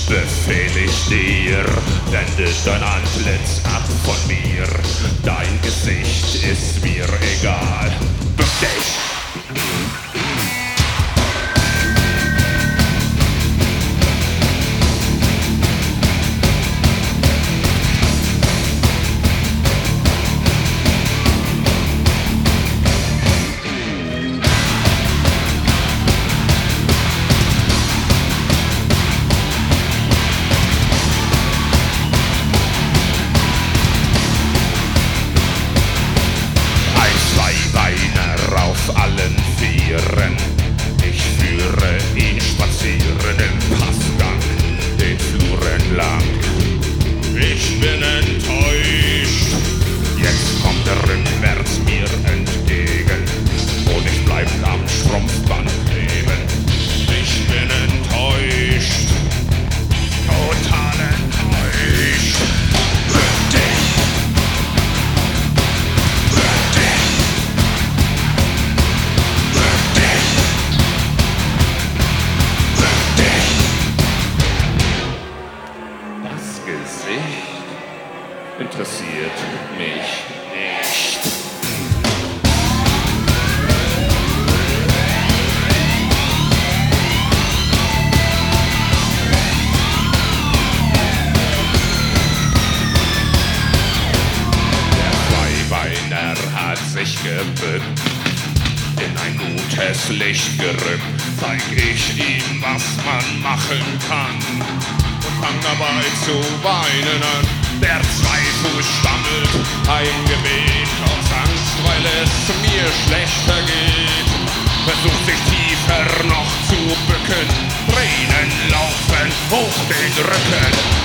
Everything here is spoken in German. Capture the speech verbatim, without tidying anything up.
befehl ich dir, wende dein Antlitz ab von mir. Dein Gesicht ist mir egal. Bück dich! Auf allen Vieren, ich führe ihn spazieren im Passgang, den Fluren lang. Ich bin enttäuscht, jetzt kommt er rückwärts mir entgegen und ich bleib am Strumpfband kleben. Ich bin enttäuscht, total enttäuscht. Für dich, für dich. Gesicht interessiert mich nicht. Der Zweibeiner hat sich gebückt, in ein gutes Licht gerückt. Zeig ich ihm, was man machen kann, fang dabei zu weinen an. Der Zweifuß stammelt ein Gebet aus Angst, weil es mir schlechter geht. Versucht sich tiefer noch zu bücken, Tränen laufen hoch den Rücken.